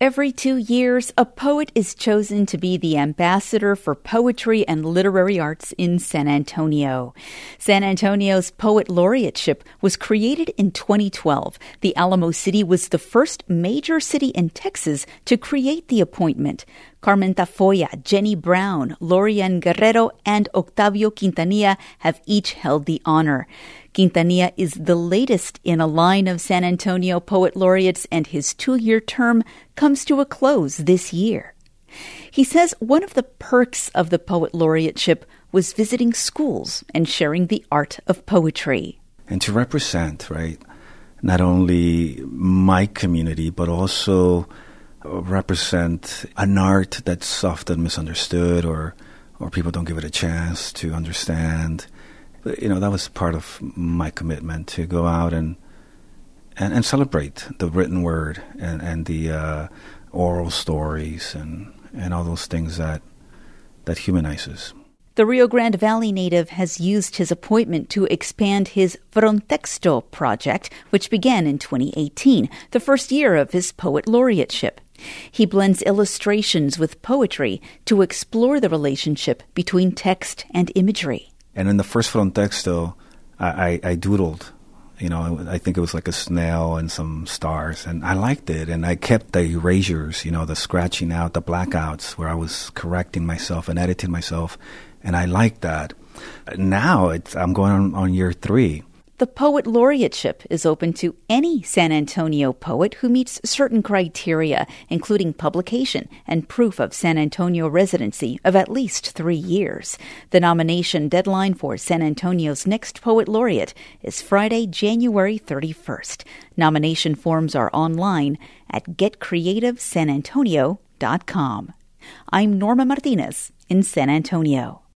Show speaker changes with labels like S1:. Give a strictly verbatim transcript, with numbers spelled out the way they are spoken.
S1: Every two years, a poet is chosen to be the ambassador for poetry and literary arts in San Antonio. San Antonio's Poet Laureateship was created in twenty twelve. The Alamo City was the first major city in Texas to create the appointment. Carmen Tafoya, Jenny Brown, Lorian Guerrero, and Octavio Quintanilla have each held the honor. Quintanilla is the latest in a line of San Antonio Poet Laureates, and his two-year term comes to a close this year. He says one of the perks of the Poet Laureateship was visiting schools and sharing the art of poetry.
S2: And to represent, right, not only my community, but also represent an art that's often misunderstood or or people don't give it a chance to understand. But, you know, that was part of my commitment to go out and and, and celebrate the written word and, and the uh, oral stories and, and all those things that that humanizes.
S1: The Rio Grande Valley native has used his appointment to expand his Frontexto project, which began in twenty eighteen, the first year of his Poet Laureateship. He blends illustrations with poetry to explore the relationship between text and imagery.
S2: And in the first Frontexto, I, I, I doodled. You know, I think it was like a snail and some stars, and I liked it. And I kept the erasures, you know, the scratching out, the blackouts, where I was correcting myself and editing myself, and I liked that. Now it's, I'm going on, on year three.
S1: The Poet Laureateship is open to any San Antonio poet who meets certain criteria, including publication and proof of San Antonio residency of at least three years. The nomination deadline for San Antonio's next Poet Laureate is Friday, January thirty-first. Nomination forms are online at get creative san antonio dot com. I'm Norma Martinez in San Antonio.